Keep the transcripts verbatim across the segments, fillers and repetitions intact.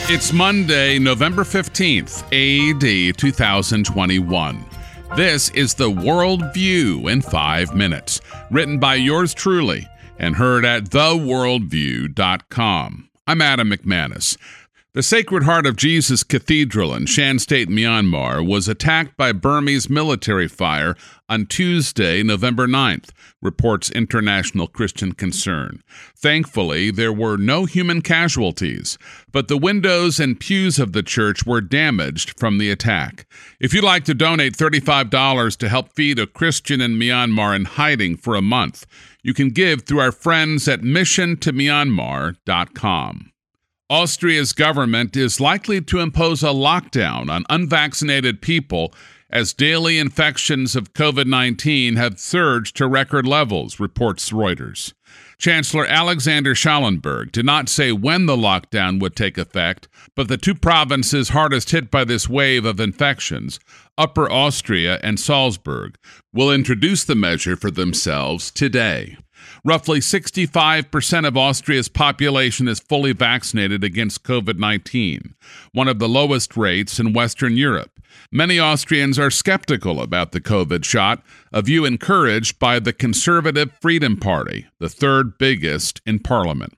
It's Monday, November fifteenth, A D two thousand twenty-one. This is the World View in five minutes, written by yours truly and heard at the world view dot com. I'm Adam McManus. The Sacred Heart of Jesus Cathedral in Shan State, Myanmar, was attacked by Burmese military fire on Tuesday, November ninth, reports International Christian Concern. Thankfully, there were no human casualties, but the windows and pews of the church were damaged from the attack. If you'd like to donate thirty-five dollars to help feed a Christian in Myanmar in hiding for a month, you can give through our friends at mission to myanmar dot com. Austria's government is likely to impose a lockdown on unvaccinated people as daily infections of COVID nineteen have surged to record levels, reports Reuters. Chancellor Alexander Schallenberg did not say when the lockdown would take effect, but the two provinces hardest hit by this wave of infections, Upper Austria and Salzburg, will introduce the measure for themselves today. Roughly sixty-five percent of Austria's population is fully vaccinated against COVID nineteen, one of the lowest rates in Western Europe. Many Austrians are skeptical about the COVID shot, a view encouraged by the Conservative Freedom Party, the third biggest in Parliament.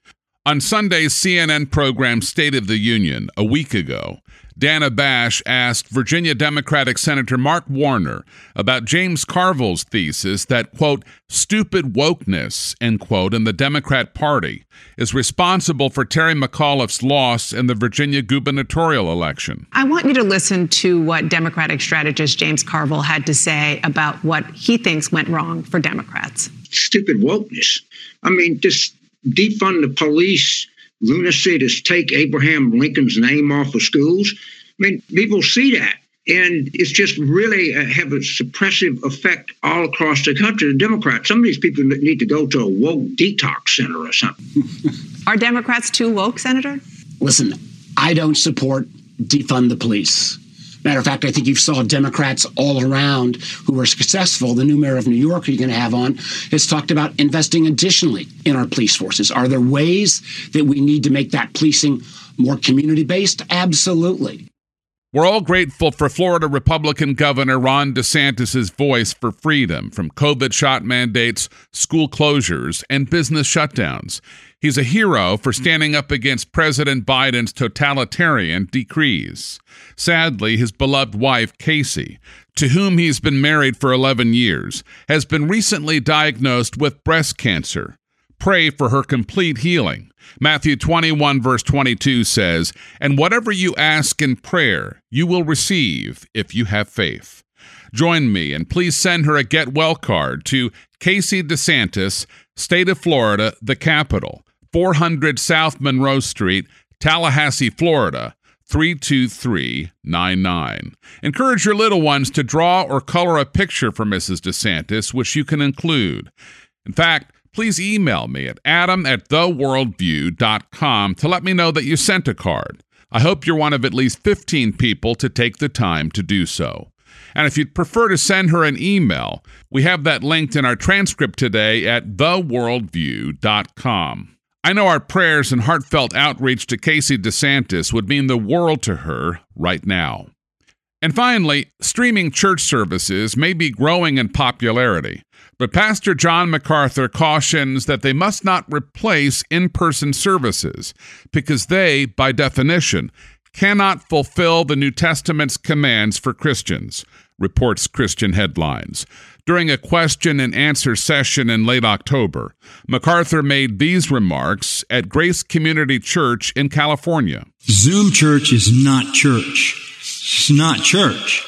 On Sunday's C N N program State of the Union, a week ago, Dana Bash asked Virginia Democratic Senator Mark Warner about James Carville's thesis that, quote, stupid wokeness, end quote, in the Democrat Party is responsible for Terry McAuliffe's loss in the Virginia gubernatorial election. I want you to listen to what Democratic strategist James Carville had to say about what he thinks went wrong for Democrats. Stupid wokeness. I mean, just defund the police, lunacy to take Abraham Lincoln's name off of schools. I mean, people see that. And it's just really uh, have a suppressive effect all across the country. The Democrats, some of these people need to go to a woke detox center or something. Are Democrats too woke, Senator? Listen, I don't support defund the police. Matter of fact, I think you saw Democrats all around who were successful. The new mayor of New York who you're going to have on has talked about investing additionally in our police forces. Are there ways that we need to make that policing more community-based? Absolutely. We're all grateful for Florida Republican Governor Ron DeSantis' voice for freedom from COVID shot mandates, school closures, and business shutdowns. He's a hero for standing up against President Biden's totalitarian decrees. Sadly, his beloved wife, Casey, to whom he's been married for eleven years, has been recently diagnosed with breast cancer. Pray for her complete healing. Matthew twenty-one, verse twenty-two says, and whatever you ask in prayer, you will receive if you have faith. Join me and please send her a get well card to Casey DeSantis, State of Florida, the capital, four hundred South Monroe Street, Tallahassee, Florida, three two three nine nine. Encourage your little ones to draw or color a picture for Missus DeSantis, which you can include. In fact, please email me at adam at the world view dot com to let me know that you sent a card. I hope you're one of at least fifteen people to take the time to do so. And if you'd prefer to send her an email, we have that linked in our transcript today at the world view dot com. I know our prayers and heartfelt outreach to Casey DeSantis would mean the world to her right now. And finally, streaming church services may be growing in popularity, but Pastor John MacArthur cautions that they must not replace in-person services because they, by definition, cannot fulfill the New Testament's commands for Christians, reports Christian Headlines. During a question and answer session in late October, MacArthur made these remarks at Grace Community Church in California. Zoom church is not church. It's not church.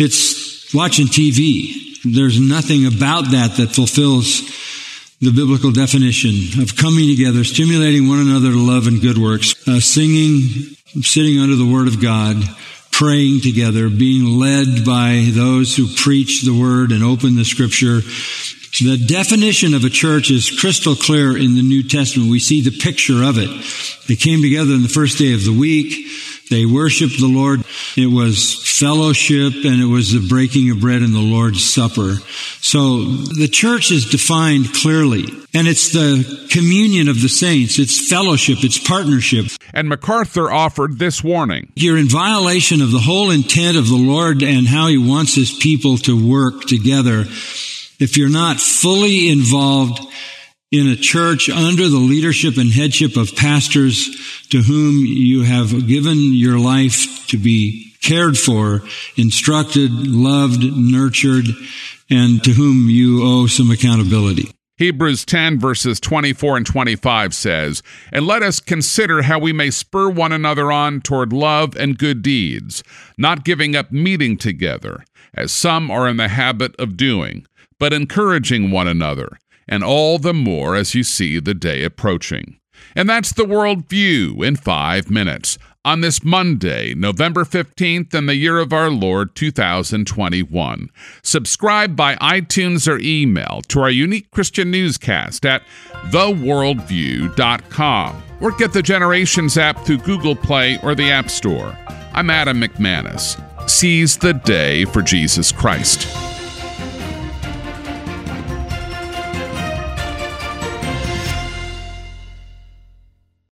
It's watching T V. There's nothing about that that fulfills the biblical definition of coming together, stimulating one another to love and good works, uh, singing, sitting under the Word of God, praying together, being led by those who preach the Word and open the Scripture. The definition of a church is crystal clear in the New Testament. We see the picture of it. They came together on the first day of the week. They worshiped the Lord. It was fellowship, and it was the breaking of bread and the Lord's Supper. So the church is defined clearly, and it's the communion of the saints. It's fellowship. It's partnership. And MacArthur offered this warning. You're in violation of the whole intent of the Lord and how he wants his people to work together if you're not fully involved in a church under the leadership and headship of pastors to whom you have given your life to be cared for, instructed, loved, nurtured, and to whom you owe some accountability. Hebrews ten, verses twenty-four and twenty-five says, "And let us consider how we may spur one another on toward love and good deeds, not giving up meeting together, as some are in the habit of doing, but encouraging one another, and all the more as you see the day approaching." And that's the World View in five minutes on this Monday, November fifteenth, in the year of our Lord, two thousand twenty-one. Subscribe by iTunes or email to our unique Christian newscast at the worldview dot com, or get the Generations app through Google Play or the App Store. I'm Adam McManus. Seize the day for Jesus Christ.